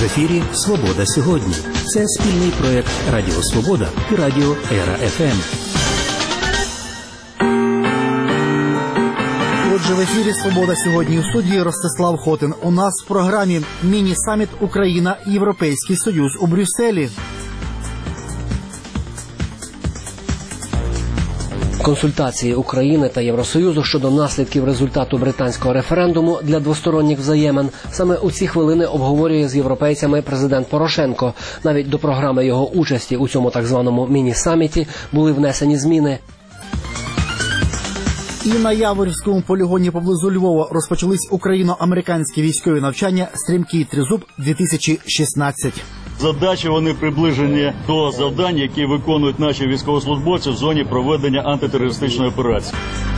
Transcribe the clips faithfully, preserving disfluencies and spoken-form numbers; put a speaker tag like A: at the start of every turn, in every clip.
A: В ефірі «Свобода сьогодні». Це спільний проєкт Радіо Свобода і Радіо Ера-ФМ.
B: Отже, в ефірі «Свобода сьогодні» у студії Ростислав Хотин. У нас в програмі міні-саміт Україна-Європейський Союз у Брюсселі.
C: Консультації України та Євросоюзу щодо наслідків результату британського референдуму для двосторонніх взаємин саме у ці хвилини обговорює з європейцями президент Порошенко. Навіть до програми його участі у цьому так званому міні-саміті були внесені зміни.
B: І на Яворівському полігоні поблизу Львова розпочались україно-американські військові навчання «Стрімкий тризуб-дві тисячі шістнадцять».
D: Задачі вони приближені до завдань, які виконують наші військовослужбовці в зоні проведення антитерористичної операції.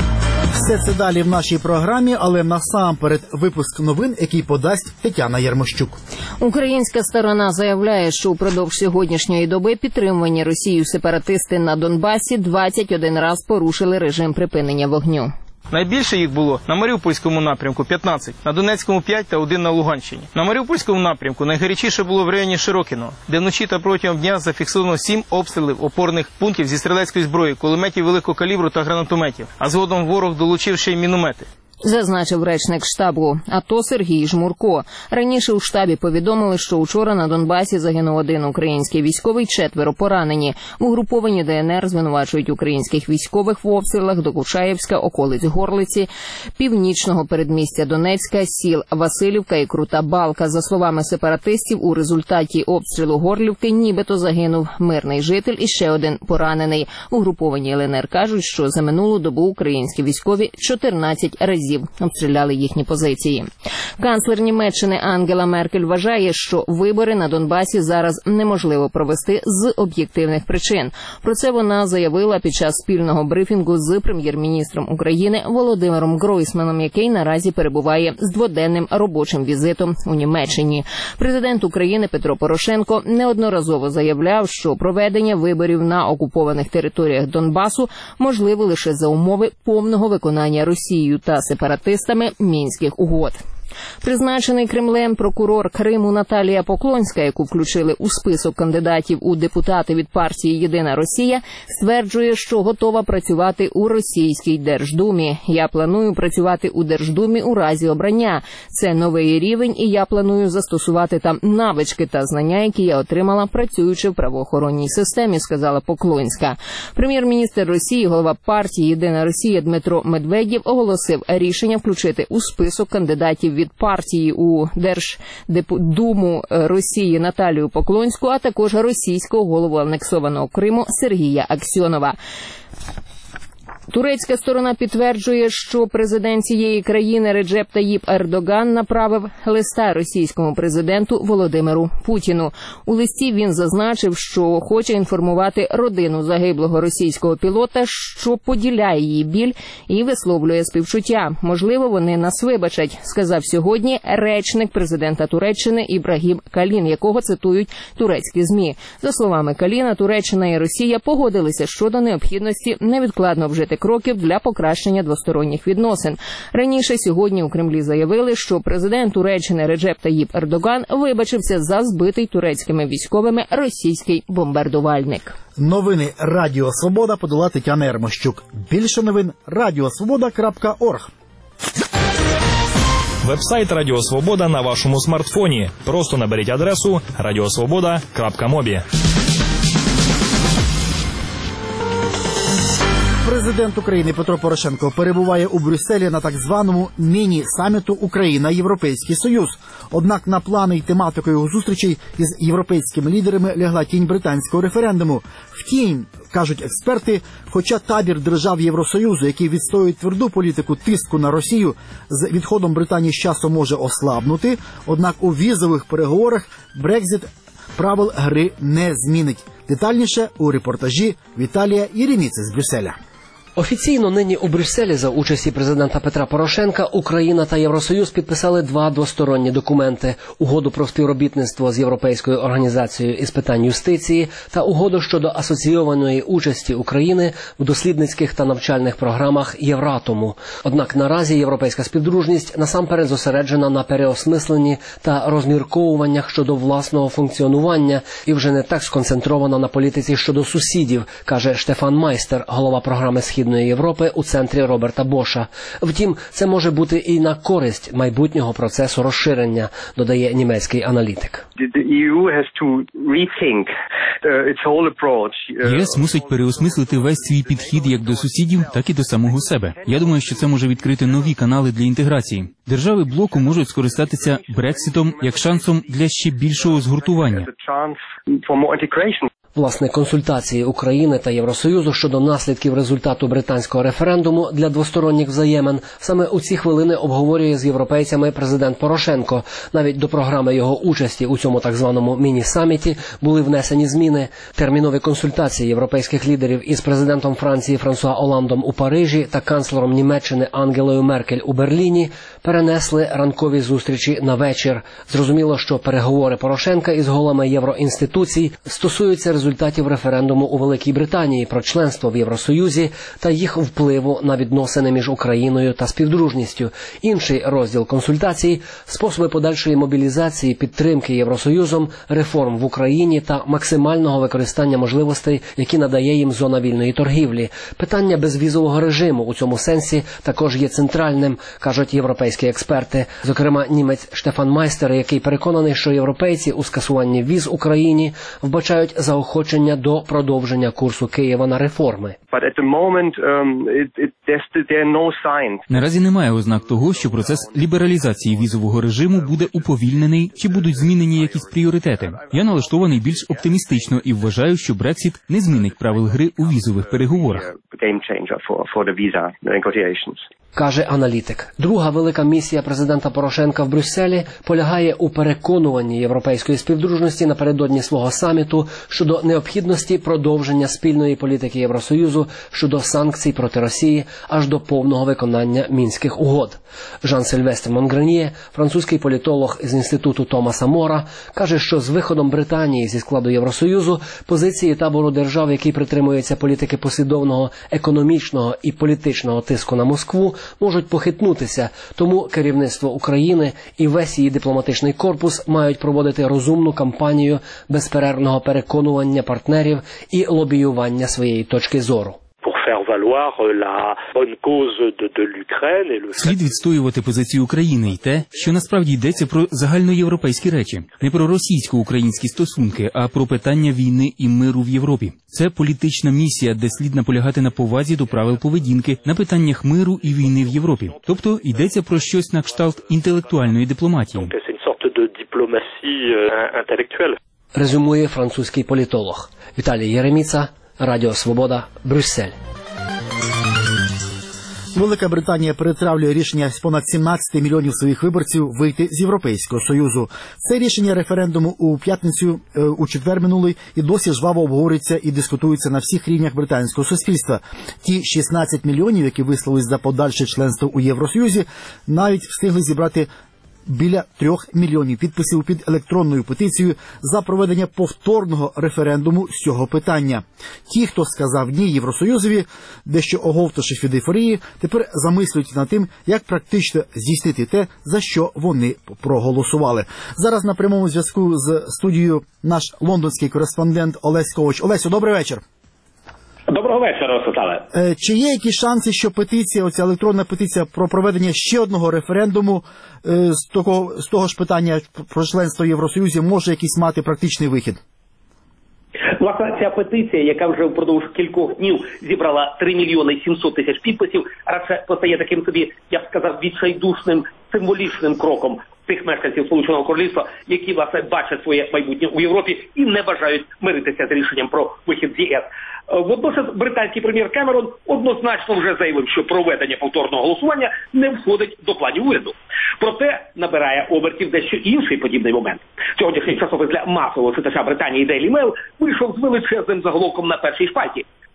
B: Все це далі в нашій програмі, але насамперед випуск новин, який подасть Тетяна Ярмощук.
E: Українська сторона заявляє, що упродовж сьогоднішньої доби підтримувані Росією сепаратисти на Донбасі двадцять один раз порушили режим припинення вогню.
F: Найбільше їх було на Маріупольському напрямку – п'ятнадцять, на Донецькому – п'ять та один на Луганщині. На Маріупольському напрямку найгарячіше було в районі Широкіного, де вночі та протягом дня зафіксовано сім обстрілів опорних пунктів зі стрілецької зброї, кулеметів великого калібру та гранатометів, а згодом ворог долучив ще й міномети.
E: Зазначив речник штабу АТО Сергій Жмурко. Раніше у штабі повідомили, що учора на Донбасі загинув один український військовий, четверо поранені. В угрупованні ДНР звинувачують українських військових в обстрілах до Кучаєвська, околиць Горлиці, північного передмістя Донецька, сіл Василівка і Крута Балка. За словами сепаратистів, у результаті обстрілу Горлівки нібито загинув мирний житель і ще один поранений. В угрупованні ЛНР кажуть, що за минулу добу українські військові чотирнадцять разів обстріляли їхні позиції. Канцлер Німеччини Ангела Меркель вважає, що вибори на Донбасі зараз неможливо провести з об'єктивних причин. Про це вона заявила під час спільного брифінгу з прем'єр-міністром України Володимиром Гройсманом, який наразі перебуває з дводенним робочим візитом у Німеччині. Президент України Петро Порошенко неодноразово заявляв, що проведення виборів на окупованих територіях Донбасу можливо лише за умови повного виконання Росією та сепаратистами Мінських угод. Призначений Кремлем прокурор Криму Наталія Поклонська, яку включили у список кандидатів у депутати від партії «Єдина Росія», стверджує, що готова працювати у російській Держдумі. «Я планую працювати у Держдумі у разі обрання. Це новий рівень, і я планую застосувати там навички та знання, які я отримала, працюючи в правоохоронній системі», сказала Поклонська. Прем'єр-міністр Росії, голова партії «Єдина Росія» Дмитро Медведєв оголосив рішення включити у список кандидатів від партії у Держдуму Росії Наталію Поклонську, а також російського голову анексованого Криму Сергія Аксьонова. Турецька сторона підтверджує, що президент цієї країни Реджеп Таїп Ердоган направив листа російському президенту Володимиру Путіну. У листі він зазначив, що хоче інформувати родину загиблого російського пілота, що поділяє її біль і висловлює співчуття. Можливо, вони нас вибачать, сказав сьогодні речник президента Туреччини Ібрагім Калін, якого цитують турецькі ЗМІ. За словами Каліна, Туреччина і Росія погодилися щодо необхідності невідкладно вжити кроків для покращення двосторонніх відносин. Раніше сьогодні у Кремлі заявили, що президент Туреччини Реджеп Таїп Ердоган вибачився за збитий турецькими військовими російський бомбардувальник.
B: Новини Радіо Свобода подала Тетяна Ярмощук. Більше новин радіо свобода крапка орг.
G: Вебсайт Радіо Свобода на вашому смартфоні. Просто наберіть адресу радіосвобода крапка мобі.
B: Президент України Петро Порошенко перебуває у Брюсселі на так званому міні-саміту Україна-Європейський Союз. Однак на плани й тематику його зустрічей із європейськими лідерами лягла тінь британського референдуму. Втім, кажуть експерти, хоча табір держав Євросоюзу, які відстоюють тверду політику тиску на Росію, з відходом Британії з часом може ослабнути, однак у візових переговорах Брекзит правил гри не змінить. Детальніше у репортажі Віталія Єреміци з Брюсселя.
C: Офіційно нині у Брюсселі за участі президента Петра Порошенка Україна та Євросоюз підписали два двосторонні документи – угоду про співробітництво з Європейською організацією із питань юстиції та угоду щодо асоційованої участі України в дослідницьких та навчальних програмах Євратому. Однак наразі європейська співдружність насамперед зосереджена на переосмисленні та розмірковуваннях щодо власного функціонування і вже не так сконцентрована на політиці щодо сусідів, каже Штефан Майстер, голова програми «Східної Європи» у центрі Роберта Боша. Втім, це може бути і на користь майбутнього процесу розширення, додає німецький аналітик.
H: ЄС мусить переосмислити весь свій підхід як до сусідів, так і до самого себе. Я думаю, що це може відкрити нові канали для інтеграції. Держави блоку можуть скористатися Брекситом як шансом для ще більшого згуртування.
C: Власне, консультації України та Євросоюзу щодо наслідків результату британського референдуму для двосторонніх взаємин саме у ці хвилини обговорює з європейцями президент Порошенко. Навіть до програми його участі у цьому так званому міні-саміті були внесені зміни. Термінові консультації європейських лідерів із президентом Франції Франсуа Оландом у Парижі та канцлером Німеччини Ангелою Меркель у Берліні перенесли ранкові зустрічі на вечір. Зрозуміло, що переговори Порошенка із головами євроінституцій стосуються результатів результатів референдуму у Великій Британії про членство в Євросоюзі та їх впливу на відносини між Україною та співдружністю. Інший розділ консультацій – способи подальшої мобілізації, підтримки Євросоюзом, реформ в Україні та максимального використання можливостей, які надає їм зона вільної торгівлі. Питання безвізового режиму у цьому сенсі також є центральним, кажуть європейські експерти. Зокрема, німець Штефан Майстер, який переконаний, що європейці у скасуванні віз Україні вбачають заохочення до продовження курсу Києва на реформи.
H: Наразі немає ознак того, що процес лібералізації візового режиму буде уповільнений чи будуть змінені якісь пріоритети. Я налаштований більш оптимістично і вважаю, що Брексит не змінить правил гри у візових переговорах.
C: Каже аналітик. Друга велика місія президента Порошенка в Брюсселі полягає у переконуванні європейської співдружності напередодні свого саміту щодо необхідності продовження спільної політики Євросоюзу щодо санкцій проти Росії аж до повного виконання Мінських угод. Жан-Сильвестр Монгреньє, французький політолог з інституту Томаса Мора, каже, що з виходом Британії зі складу Євросоюзу позиції табору держав, які притримуються політики послідовного економічного і політичного тиску на Москву, можуть похитнутися, тому керівництво України і весь її дипломатичний корпус мають проводити розумну кампанію безперервного переконування партнерів і лобіювання своєї точки зору.
H: Слід відстоювати позицію України і те, що насправді йдеться про загальноєвропейські речі. Не про російсько-українські стосунки, а про питання війни і миру в Європі. Це політична місія, де слід наполягати на повазі до правил поведінки на питаннях миру і війни в Європі. Тобто йдеться про щось на кшталт інтелектуальної дипломатії.
C: Резюмує французький політолог. Віталій Єреміца, Радіо Свобода, Брюссель.
B: Велика Британія перетравлює рішення з понад сімнадцяти мільйонів своїх виборців вийти з Європейського Союзу. Це рішення референдуму у п'ятницю, у четвер минулий, і досі жваво обговорюється і дискутується на всіх рівнях британського суспільства. Ті шістнадцять мільйонів, які висловились за подальше членство у Євросоюзі, навіть встигли зібрати біля трьох мільйонів підписів під електронною петицією за проведення повторного референдуму з цього питання. Ті, хто сказав «ні» Євросоюзові, дещо оговтавшись від ейфорії, тепер замислюють над тим, як практично здійснити те, за що вони проголосували. Зараз на прямому зв'язку з студією наш лондонський кореспондент Олесь Ковач. Олесю, добрий вечір.
I: Доброго вечора, Світлане.
B: Чи є якісь шанси, що петиція, оця електронна петиція про проведення ще одного референдуму з того, з того ж питання про членство в Євросоюзі може якийсь мати практичний вихід?
I: Власне, ця петиція, яка вже впродовж кількох днів зібрала три мільйони сімсот тисяч підписів, радше постає таким собі, я б сказав, відчайдушним, символічним кроком тих мешканців Сполученого Королівства, які, власне, бачать своє майбутнє у Європі і не бажають миритися з рішенням про вихід з ЄС. Водночас британський прем'єр Кемерон однозначно вже заявив, що проведення повторного голосування не входить до планів уряду. Проте набирає обертів дещо інший подібний момент. Сьогоднішній часопис для масового читача Британії Daily Mail вийшов з величезним заголовком на першій шпальті.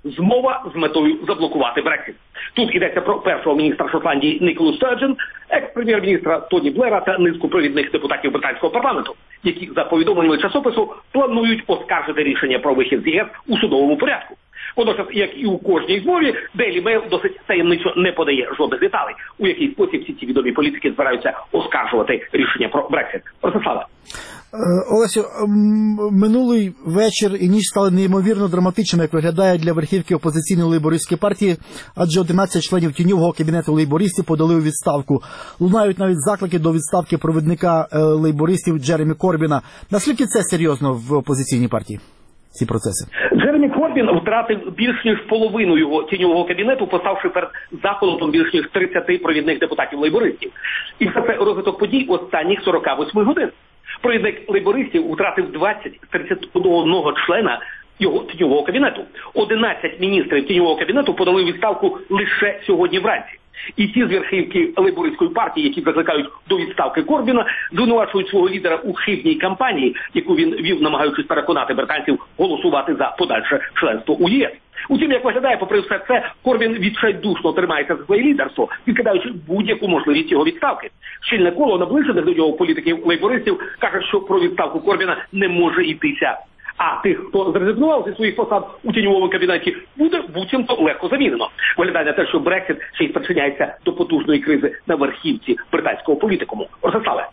I: Змова з метою заблокувати Брексит. Тут йдеться про першого міністра Шотландії Ніколу Стерджен, екс-прем'єр-міністра Тоні Блера та низку провідних депутатів британського парламенту, які, за повідомленнями часопису, планують оскаржити рішення про вихід з ЄС у судовому порядку. Водночас, як і у кожній змові, Daily Mail досить таємничо не подає жодних деталей, у який спосіб всі ці відомі політики збираються оскаржувати рішення про Брексит. Ростиславе.
B: Олесю, минулий вечір і ніч стали неймовірно драматичними, як виглядає для верхівки опозиційної лейбористської партії, адже одинадцять членів тіньового кабінету лейбористів подали у відставку. Лунають навіть заклики до відставки провідника лейбористів Джеремі Корбіна. Наскільки це серйозно в опозиційній партії? Ці процеси.
I: Джеремі Корбін втратив більш ніж половину його тіньового кабінету, поставши перед заколотом більш ніж тридцяти провідних депутатів лейбористів. І все це розвиток подій останніх сорока восьми годин. Провідник лейбористів втратив двадцять з тридцяти одного члена його тіньового кабінету. одинадцять міністрів тіньового кабінету подали у відставку лише сьогодні вранці. І ті з верхівки лейбористської партії, які закликають до відставки Корбіна, звинувачують свого лідера у хибній кампанії, яку він вів, намагаючись переконати британців голосувати за подальше членство у ЄС. Утім, як виглядає, попри все це, Корбін відчайдушно тримається за своє лідерство, відкидаючи будь-яку можливість його відставки. Щільне коло наближених до нього політиків лейбористів каже, що про відставку Корбіна не може йтися. А тих, хто зрезигнував зі своїх посад у тіньовому кабінеті, буде буцімто легко замінено. Виглядає на те, що Брексит ще й спричиняється до потужної кризи на верхівці британського політикуму. Ростиславе.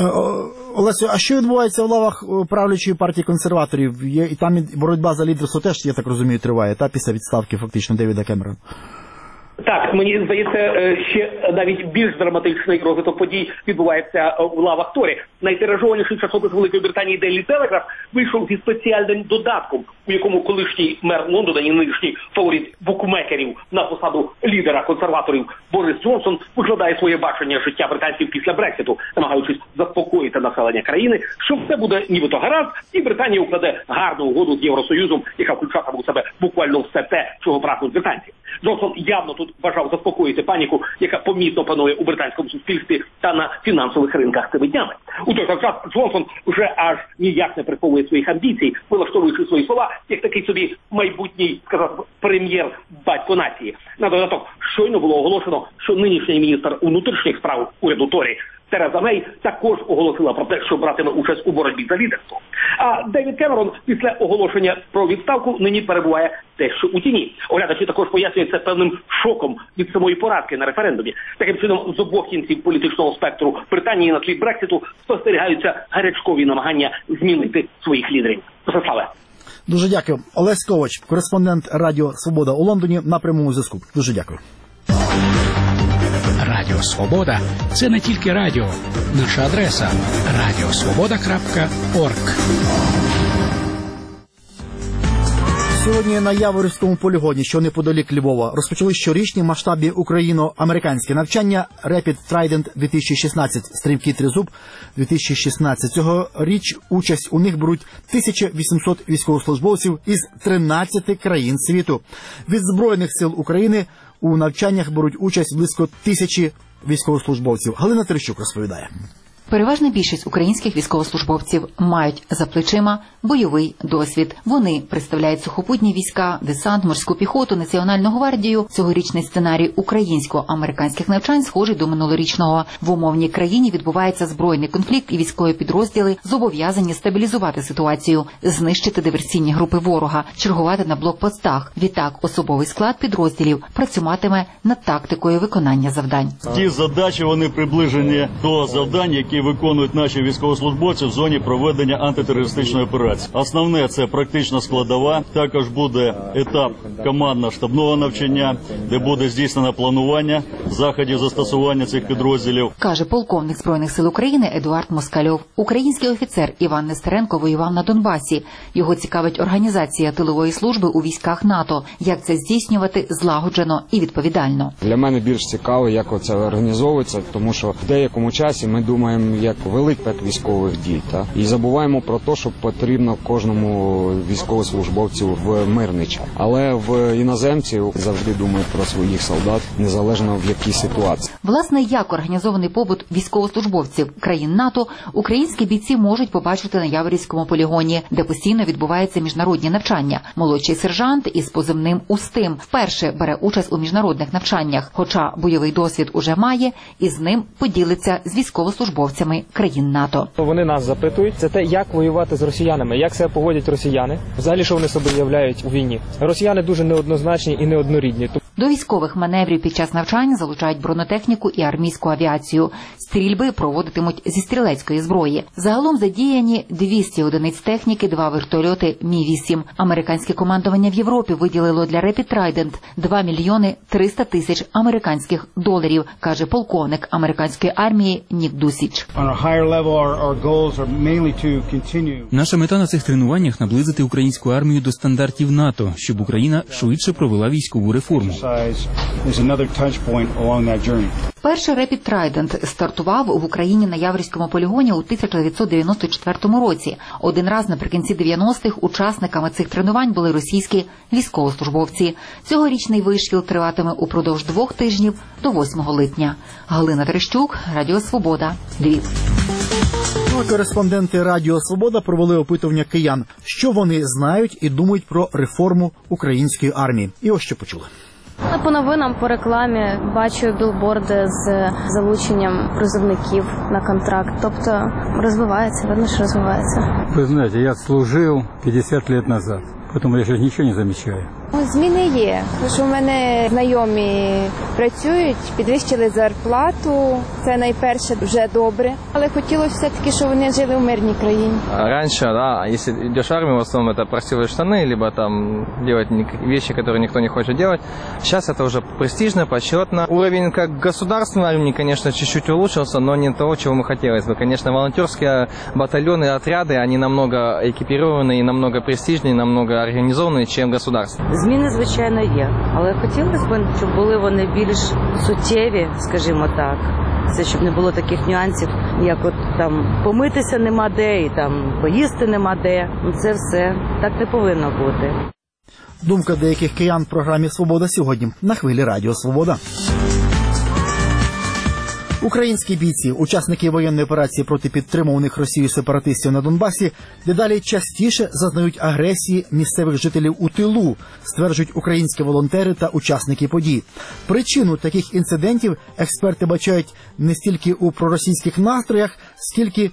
B: Олесю, а що відбувається в лавах правлячої партії консерваторів? Є, і там боротьба за лідерство теж, я так розумію, триває, та після відставки фактично Девіда Кемерона.
I: Так, мені здається, ще навіть більш драматичний розвиток подій відбувається в лавах Торі. Найтиражованіший часопис Великої Британії Daily Telegraph вийшов зі спеціальним додатком, у якому колишній мер Лондона і нинішній фаворит букмекерів на посаду лідера консерваторів Борис Джонсон викладає своє бачення життя британців після Брекситу, намагаючись заспокоїти населення країни, що все буде нібито гаразд, і Британія укладе гарну угоду з Євросоюзом, яка включатиме у себе буквально все те, чого прагнуть британці. Джонсон явно тут бажав заспокоїти паніку, яка помітно панує у британському суспільстві та на фінансових ринках цими днями. У той час Джонсон вже аж ніяк не приховує своїх амбіцій, вилаштовуючи свої слова, як такий собі майбутній, сказав, прем'єр-батько нації. На додаток, щойно було оголошено, що нинішній міністр внутрішніх справ уряду Торі Тереза Мей також оголосила про те, що братиме участь у боротьбі за лідерство. А Девід Кемерон після оголошення про відставку нині перебуває дещо у тіні. Оглядачі також пояснюють це певним шоком від самої поразки на референдумі. Таким чином, з обох кінців політичного спектру Британії на тлі Брекситу спостерігаються гарячкові намагання змінити своїх лідерів. Ростиславе.
B: Дуже дякую. Олесь Ковач, кореспондент Радіо Свобода у Лондоні, на прямому зв'язку. Дуже дякую.
J: Радіо Свобода – це не тільки радіо. Наша адреса – радіосвобода крапка орг.
B: Сьогодні на Яворівському полігоні, що неподалік Львова, розпочали щорічні в масштабі україно-американське навчання Rapid Trident дві тисячі шістнадцять, стрімкий тризуб дві тисячі шістнадцять. Цьогоріч участь у них беруть тисяча вісімсот військовослужбовців із тринадцяти країн світу. Від Збройних сил України у навчаннях беруть участь близько тисячі військовослужбовців. Галина Терещук розповідає.
K: Переважна більшість українських військовослужбовців мають за плечима бойовий досвід. Вони представляють сухопутні війська, десант, морську піхоту, Національну гвардію. Цьогорічний сценарій українсько-американських навчань схожий до минулорічного. В умовній країні відбувається збройний конфлікт, і військові підрозділи зобов'язані стабілізувати ситуацію, знищити диверсійні групи ворога, чергувати на блокпостах. Відтак особовий склад підрозділів працюватиме над тактикою виконання завдань.
D: Ті задачі, вони приближені до завдань, які виконують наші військовослужбовці в зоні проведення антитерористичної операції. Основне – це практична складова. Також буде етап командно-штабного навчання, де буде здійснено планування заходів застосування цих підрозділів.
K: Каже полковник Збройних сил України Едуард Москальов. Український офіцер Іван Нестеренко воював на Донбасі. Його цікавить організація тилової служби у військах НАТО. Як це здійснювати злагоджено і відповідально.
L: Для мене більш цікаво, як це організовується, тому що в деякому часі ми думаємо сприймаємо як великий військових дій. Та? І забуваємо про те, що потрібно кожному військовослужбовцю в мирний час. Але в іноземці завжди думають про своїх солдат, незалежно в якій ситуації.
K: Власне, як організований побут військовослужбовців країн НАТО українські бійці можуть побачити на Яворівському полігоні, де постійно відбуваються міжнародні навчання. Молодший сержант із позивним «Устим» вперше бере участь у міжнародних навчаннях, хоча бойовий досвід уже має, і з ним поділиться з військовослужбовцями країн НАТО.
M: Вони нас запитують, це те, як воювати з росіянами, як себе поводять росіяни, взагалі, що вони собою являють у війні. Росіяни дуже неоднозначні і неоднорідні.
K: До військових маневрів під час навчань залучають бронетехніку і армійську авіацію. Стрільби проводитимуть зі стрілецької зброї. Загалом задіяні двісті одиниць техніки, два вертольоти Мі вісім. Американське командування в Європі виділило для Rapid Trident два мільйони триста тисяч американських доларів, каже полковник американської армії Нік Дусіч.
H: Наша мета на цих тренуваннях – наблизити українську армію до стандартів НАТО, щоб Україна швидше провела військову реформу.
K: Перший Rapid Trident стартував в Україні на Яворівському полігоні у тисяча дев'ятсот дев'яносто четвертому році. Один раз наприкінці дев'яностих учасниками цих тренувань були російські військовослужбовці. Цьогорічний вишкіл триватиме упродовж двох тижнів до восьмого липня. Галина Терещук, Радіо Свобода, Львів.
B: Кореспонденти Радіо Свобода провели опитування киян, що вони знають і думають про реформу української армії. І ось що почули.
N: По новинам, по рекламі бачу білборди з залученням призовників на контракт. Тобто розвивається, видно, що розвивається.
O: Ви знаєте, я служив п'ятдесят років назад, тому я ще нічого не замічаю.
P: Зміни є, тому що в мене знайомі працюють, підвищили зарплату, це найперше вже добре, але хотілося все-таки, щоб вони жили в мирній країні.
Q: Раньше, да, если идешь в армию, в основном это простилые штаны, либо там делать вещи, которые никто не хочет делать. Сейчас это уже престижно, почетно. Уровень как государственной армии, конечно, чуть-чуть улучшился, но не того, чего мы хотелось бы. Конечно, волонтерские батальоны, отряды, они намного экипированные, намного престижнее, намного организованные, чем государственные.
R: Зміни, звичайно, є, але хотілося б, щоб були вони більш суттєві, скажімо так. Це щоб не було таких нюансів, як от там помитися нема де, і там поїсти нема де. Це все так не повинно бути.
B: Думка деяких киян в програмі «Свобода сьогодні» на хвилі Радіо Свобода. Українські бійці, учасники воєнної операції проти підтримуваних Росією сепаратистів на Донбасі, дедалі частіше зазнають агресії місцевих жителів у тилу, стверджують українські волонтери та учасники подій. Причину таких інцидентів експерти бачають не стільки у проросійських настроях, скільки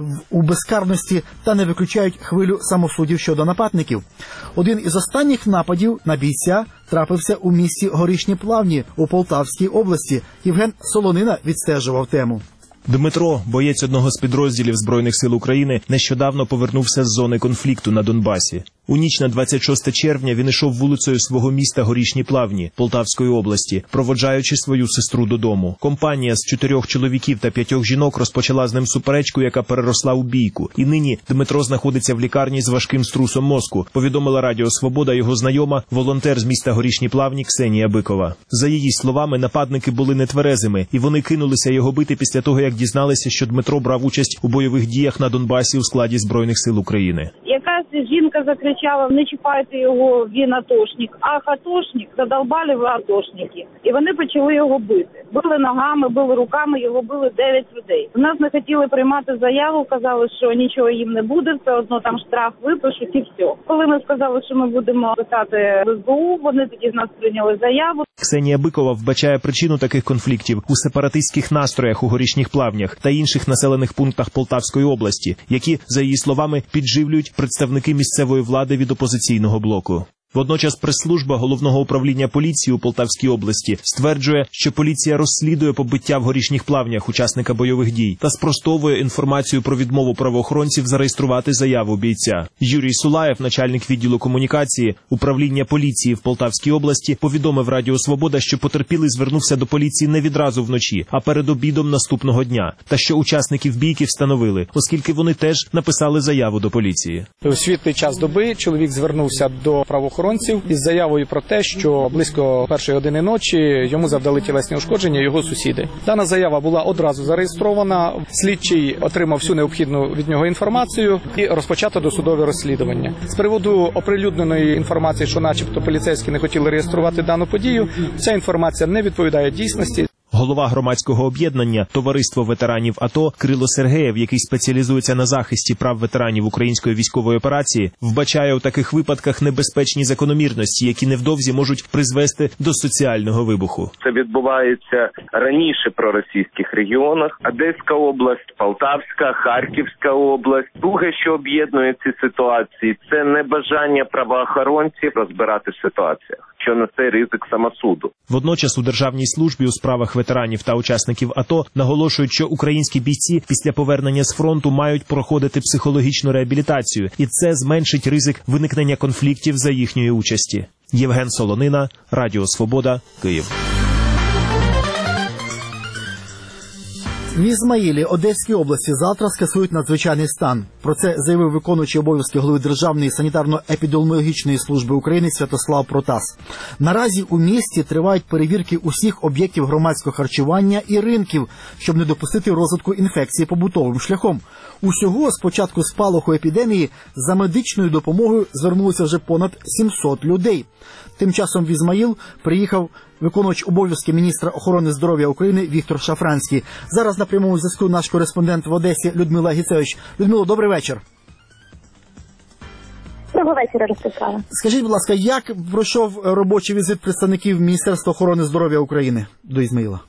B: у безкарності, та не виключають хвилю самосудів щодо нападників. Один із останніх нападів на бійця трапився у місті Горішні Плавні у Полтавській області. Євген Солонина відстежував тему.
S: Дмитро, боєць одного з підрозділів Збройних сил України, нещодавно повернувся з зони конфлікту на Донбасі. У ніч на двадцять шосте червня він ішов вулицею свого міста Горішні Плавні Полтавської області, проводжаючи свою сестру додому. Компанія з чотирьох чоловіків та п'ятьох жінок розпочала з ним суперечку, яка переросла у бійку. І нині Дмитро знаходиться в лікарні з важким струсом мозку, повідомила Радіо Свобода його знайома, волонтер з міста Горішні Плавні Ксенія Бикова. За її словами, нападники були нетверезими, і вони кинулися його бити після того, як дізналися, що Дмитро брав участь у бойових діях на Донбасі у складі Збройних сил України.
T: Якась жінка закричала: не чіпайте його, він атошник. Ах, атошник, задолбали ви атошники. І вони почали його бити. Били ногами, били руками, його били дев'ять людей. У нас не хотіли приймати заяву, казали, що нічого їм не буде, все одно там штраф випишуть і все. Коли ми сказали, що ми будемо писати в ес бе у, вони тоді з нас прийняли заяву.
S: Ксенія Бикова вбачає причину таких конфліктів у сепаратистських настроях у Горішніх Плавнях та інших населених пунктах Полтавської області, які, за її словами, підживлюють представники місцевої влади від опозиційного блоку. Водночас прес-служба Головного управління поліції у Полтавській області стверджує, що поліція розслідує побиття в Горішніх Плавнях учасника бойових дій та спростовує інформацію про відмову правоохоронців зареєструвати заяву бійця. Юрій Сулаєв, начальник відділу комунікації управління поліції в Полтавській області, повідомив Радіо Свобода, що потерпілий звернувся до поліції не відразу вночі, а перед обідом наступного дня, та що учасників бійки встановили, оскільки вони теж написали заяву до поліції.
M: У світлий час доби чоловік звернувся до правоохоронців правоохоронців із заявою про те, що близько першої години ночі йому завдали тілесні ушкодження його сусіди. Дана заява була одразу зареєстрована, слідчий отримав всю необхідну від нього інформацію і розпочато досудове розслідування. З приводу оприлюдненої інформації, що начебто поліцейські не хотіли реєструвати дану подію, ця інформація не відповідає дійсності.
S: Голова громадського об'єднання «Товариство ветеранів АТО» Крило Сергеєв, який спеціалізується на захисті прав ветеранів української військової операції, вбачає у таких випадках небезпечні закономірності, які невдовзі можуть призвести до соціального вибуху.
U: Це відбувається раніше про російських регіонах: Одеська область, Полтавська, Харківська область. Друге, що об'єднує ці ситуації, це небажання правоохоронців розбирати в ситуаціях, що несе ризик самосуду.
S: Водночас у Державній службі у справах ветеранів та учасників АТО наголошують, що українські бійці після повернення з фронту мають проходити психологічну реабілітацію, і це зменшить ризик виникнення конфліктів за їхньої участі. Євген Солонина, Радіо Свобода, Київ.
B: В Ізмаїлі Одеській області завтра скасують надзвичайний стан. Про це заявив виконуючий обов'язки голови Державної санітарно-епідеміологічної служби України Святослав Протас. Наразі у місті тривають перевірки усіх об'єктів громадського харчування і ринків, щоб не допустити розвитку інфекції побутовим шляхом. Усього з початку спалаху епідемії за медичною допомогою звернулося вже понад сімсот людей. Тим часом в Ізмаїл приїхав виконувач обов'язки міністра охорони здоров'я України Віктор Шафранський. Зараз на прямому зв'язку наш кореспондент в Одесі Людмила Гіцевич. Людмило, добрий вечір.
V: Доброго вечора, Ростислава.
B: Скажіть, будь ласка, як пройшов робочий візит представників Міністерства охорони здоров'я України до Ізмаїла?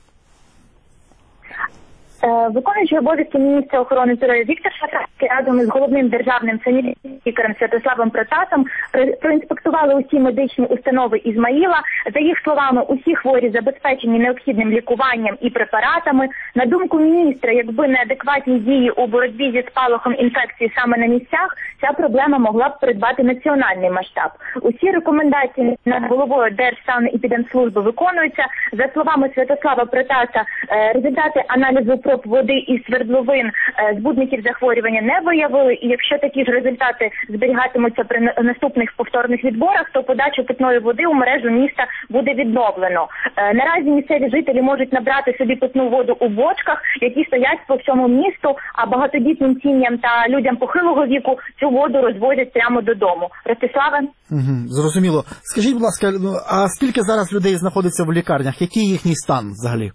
V: Виконуючий обов'язки міністра охорони здоров'я Віктор Шафранський разом із головним державним санітаром Святославом Протасом проінспектували усі медичні установи Ізмаїла. За їх словами, усі хворі забезпечені необхідним лікуванням і препаратами. На думку міністра, якби неадекватні дії у боротьбі зі спалахом інфекції саме на місцях, ця проблема могла б придбати національний масштаб. Усі рекомендації над головою Держсанепідемслужби виконуються. За словами Святослава Протаса, результати аналізу проб води і свердловин збудників захворювання не виявили, і якщо такі ж результати зберігатимуться при наступних повторних відборах, то подачу питної води у мережу міста буде відновлено. Наразі місцеві жителі можуть набрати собі питну воду у бочках, які стоять по всьому місту, а багатодітним сім'ям та людям похилого віку цю воду розвозять прямо додому. Ростиславе?
B: Угу, зрозуміло. Скажіть, будь ласка, а скільки зараз людей знаходиться в лікарнях? Який їхній стан взагалі?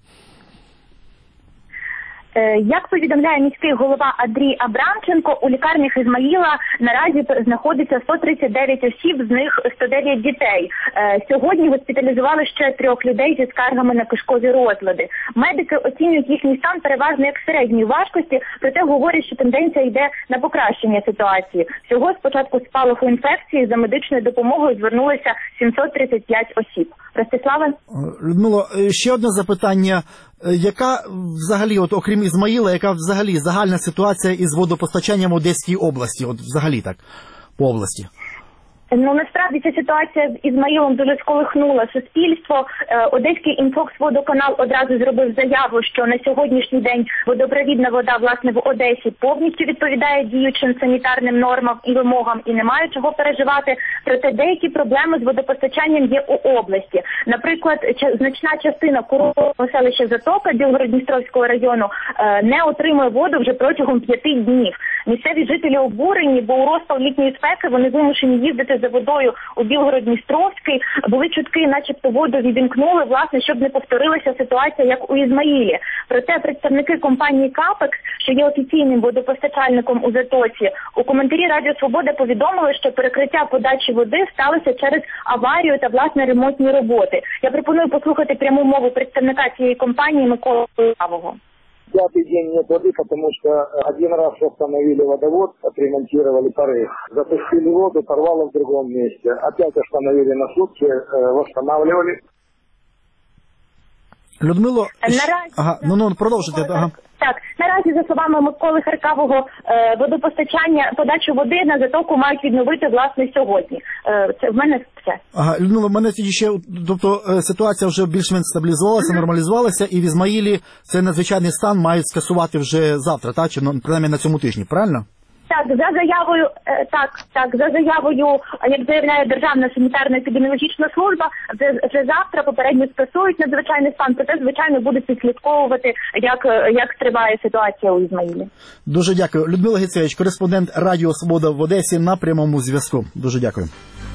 V: Як повідомляє міський голова Андрій Абрамченко, у лікарнях Ізмаїла наразі знаходиться сто тридцять дев'ять осіб, з них сто дев'ять дітей. Сьогодні госпіталізували ще трьох людей зі скаргами на кишкові розлади. Медики оцінюють їхній стан переважно як середньої важкості, проте говорять, що тенденція йде на покращення ситуації. Всього з початку спалаху інфекції за медичною допомогою звернулися сімсот тридцять п'ять осіб. Ростиславе?
B: Людмило, ще одне запитання. Яка взагалі, от окрім Ізмаїла, яка взагалі загальна ситуація із водопостачанням в Одеській області? От взагалі так, по області?
V: Ну, насправді ця ситуація з Ізмаїлом дуже сколихнула суспільство. Одеський інфоксводоканал одразу зробив заяву, що на сьогоднішній день водопровідна вода, власне, в Одесі повністю відповідає діючим санітарним нормам і вимогам і немає чого переживати. Проте деякі проблеми з водопостачанням є у області. Наприклад, значна частина курортного селища Затока Білгород-Дністровського району не отримує воду вже протягом п'яти днів. Місцеві жителі обурені, бо у розпал літньої спеки вони вимушені їздити за водою у Білгород-Дністровський. Були чутки, начебто воду відімкнули, власне, щоб не повторилася ситуація, як у Ізмаїлі. Проте представники компанії «Капекс», що є офіційним водопостачальником у Затоці, у коментарі Радіо Свобода повідомили, що перекриття подачі води сталося через аварію та, власне, ремонтні роботи. Я пропоную послухати пряму мову представника цієї компанії Миколи Лавого.
W: Пятый день нет воды, потому что один раз остановили водовод, отремонтировали порыв, запустили воду, порвало в другом месте. Опять остановили на сутки, восстанавливали.
B: Людмило,
V: наразі...
B: ага, ну, ну, продовжуйте. Ага.
V: Так, наразі, за словами Миколи Харкавого, водопостачання, подачу води на Затоку мають відновити, власне, сьогодні. Це в мене все.
B: Ага, Людмила, в мене тоді ще, тобто ситуація вже більш-менш стабілізувалася, mm-hmm. нормалізувалася, і в Ізмаїлі цей надзвичайний стан мають скасувати вже завтра, так? Чи, ну, принаймні, на цьому тижні, правильно?
V: Так, за заявою, е, так, так, за заявою, як заявляє Державна санітарно-епідеміологічна служба, вже, вже завтра попередньо скасують надзвичайний стан, проте, звичайно, будуть відслідковувати, як, як триває ситуація у Ізмаїлі.
B: Дуже дякую. Людмила Гицевич, кореспондент Радіо Свобода в Одесі, на прямому зв'язку. Дуже дякую.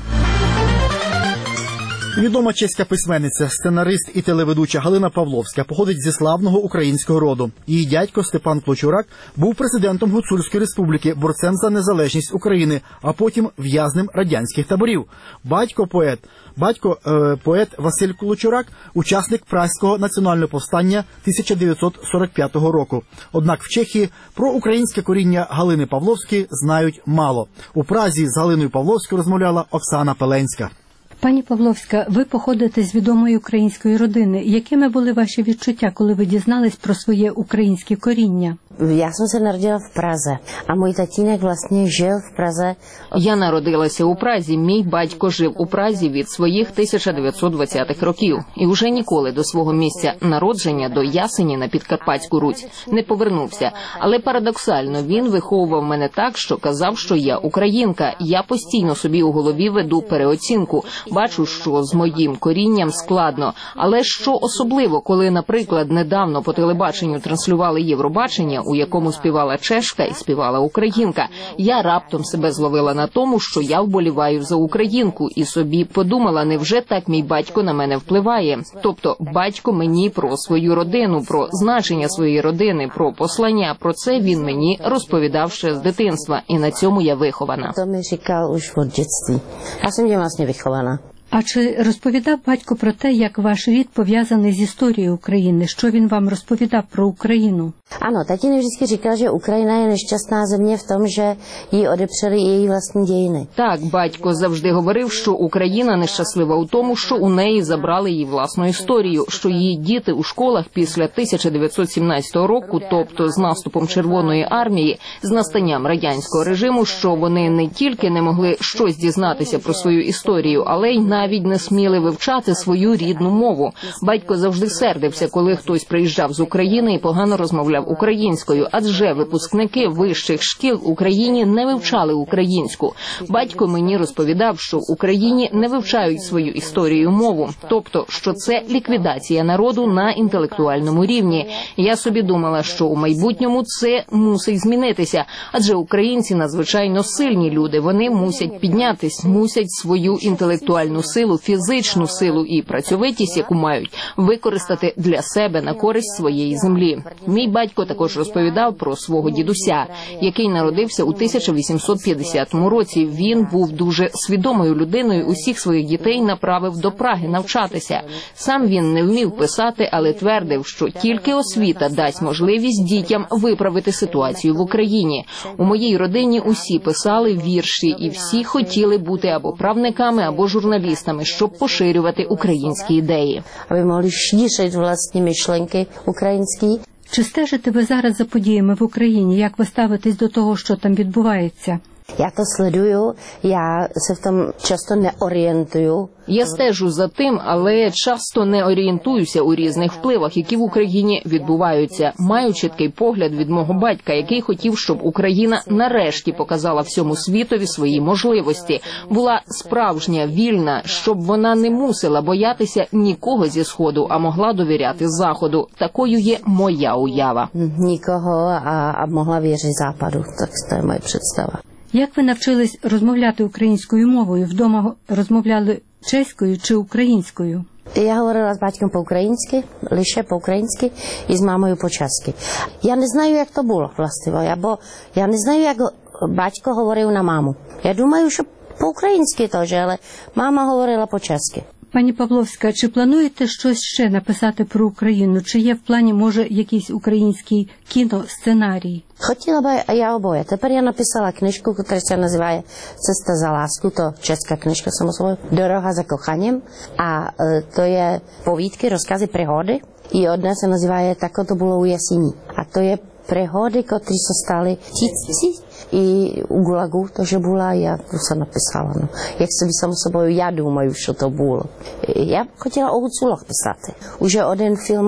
B: Відома чеська письменниця, сценарист і телеведуча Галина Павловська походить зі славного українського роду. Її дядько Степан Клочурак був президентом Гуцульської республіки, борцем за незалежність України, а потім в'язнем радянських таборів. Батько поет, батько е, поет Василь Клочурак, учасник Празького національного повстання тисяча дев'ятсот сорок п'ятого року. Однак в Чехії про українське коріння Галини Павловської знають мало. У Празі з Галиною Павловською розмовляла Оксана Пеленська.
A: Пані Павловська, ви походите з відомої української родини. Якими були ваші відчуття, коли ви дізнались про своє українське коріння?
E: Я jsem se narodila v Praze a můj tatínek vlastně žil v Praze.
F: Я народилася у Празі, мій батько жив у Празі від своїх тисяча дев'ятсот двадцятих років. І уже ніколи до свого місця народження, до Ясені на Підкарпатську Русь, не повернувся. Але парадоксально, він виховував мене так, що казав, що я українка. Я постійно собі у голові веду переоцінку. Бачу, що з моїм корінням складно. Але що особливо, коли, наприклад, недавно по телебаченню транслювали Євробачення, у якому співала чешка і співала українка, я раптом себе зловила на тому, що я вболіваю за українку, і собі подумала, невже так мій батько на мене впливає? Тобто батько мені про свою родину, про значення своєї родини, про послання, про це він мені розповідав ще з дитинства, і на цьому я вихована.
E: To mi říkal už od dětství. Já jsem tím vlastně vychovaná.
A: А чи розповідав батько про те, як ваш рід пов'язаний з історією України? Що він вам розповідав про Україну?
E: Ano, tatínek vždycky říkal, že Ukrajina je nešťastná země v tom, že jí odepřeli její vlastní dějiny.
F: Так, батько завжди говорив, що Україна нещаслива у тому, що у неї забрали її власну історію, що її діти у школах після тисяча дев'ятсот сімнадцятого року, тобто з наступом Червоної армії, з настанням радянського режиму, що вони не тільки не могли щось дізнатися про свою історію, але й навіть не сміли вивчати свою рідну мову. Батько завжди сердився, коли хтось приїжджав з України і погано розмовляв українською, адже випускники вищих шкіл в Україні не вивчали українську. Батько мені розповідав, що в Україні не вивчають свою історію і мову, тобто, що це ліквідація народу на інтелектуальному рівні. Я собі думала, що у майбутньому це мусить змінитися, адже українці надзвичайно сильні люди, вони мусять піднятись, мусять свою інтелектуальну силу, фізичну силу і працьовитість, яку мають, використати для себе на користь своєї землі. Мій батько також розповідав про свого дідуся, який народився у тисяча вісімсот п'ятдесятому році. Він був дуже свідомою людиною, усіх своїх дітей направив до Праги навчатися. Сам він не вмів писати, але твердив, що тільки освіта дасть можливість дітям виправити ситуацію в Україні. У моїй родині усі писали вірші, і всі хотіли бути або правниками, або журналістами, щоб поширювати українські ідеї.
E: Аби могли шířit власні myšlenky українські.
A: Чи стежите ви зараз за подіями в Україні? Як ви ставитесь до того, що там відбувається?
E: Я то следую, я се в том часто не орієнтую.
F: Я стежу за тим, але часто не орієнтуюся у різних впливах, які в Україні відбуваються. Маю чіткий погляд від мого батька, який хотів, щоб Україна нарешті показала всьому світові свої можливості. Була справжня, вільна, щоб вона не мусила боятися нікого зі Сходу, а могла довіряти Заходу. Такою є моя уява.
E: Нікого, а, а могла вірити Западу. Так це моя представа.
A: Як ви навчились розмовляти українською мовою? Вдома розмовляли чеською чи українською?
E: Я говорила з батьком по-українськи, лише по-українськи, і з мамою по-чеськи. Я не знаю, як то було, власне, бо я не знаю, як батько говорив на маму. Я думаю, що по-українськи теж, але мама говорила по-чеськи.
A: Пані Павловська, чи плануєте щось ще написати про Україну? Чи є в плані, може, якийсь український кіносценарій?
E: Хотіла би я обоє. Тепер я написала книжку, яка се називає «Цеста за ласку», то чеська книжка само собою, «Дорога за коханням», а е, то є повідки, розкази, пригоди. І одна се називає «Тако то було у Ясіні». А то є пригоди, котрі се стали тітці. І у Гулагу теж була, я це написала. Ну, як собі само собою, я думаю, що то було. Я б хотіла о Гуцулах писати. Уже один фільм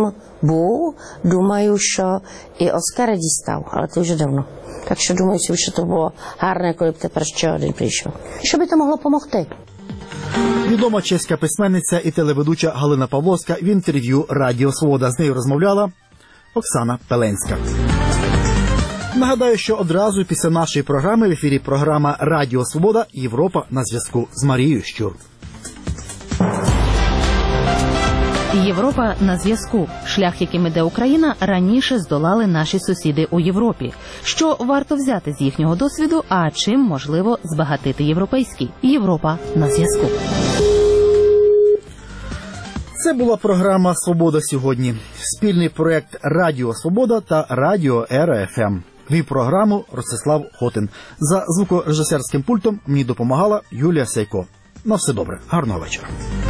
E: був, думаю, що і Оскара дістав, але це вже давно. Так що думаю, що це було гарне, коли б тепер ще один прийшов. Що би це могло допомогти?
B: Відома чеська письменниця і телеведуча Галина Павловська в інтерв'ю Радіо Свобода. З нею розмовляла Оксана Пеленська. Нагадаю, що одразу після нашої програми в ефірі програма Радіо Свобода «Європа на зв'язку» з Марією Щур.
C: Європа на зв'язку. Шлях, яким іде Україна, раніше здолали наші сусіди у Європі. Що варто взяти з їхнього досвіду, а чим можливо збагатити європейський? Європа на зв'язку.
B: Це була програма «Свобода сьогодні». Спільний проєкт «Радіо Свобода» та «Радіо Ера Еф Ем». Вів програму Ростислав Хотин. За звукорежисерським пультом мені допомагала Юлія Сейко. На все добре. Гарного вечора.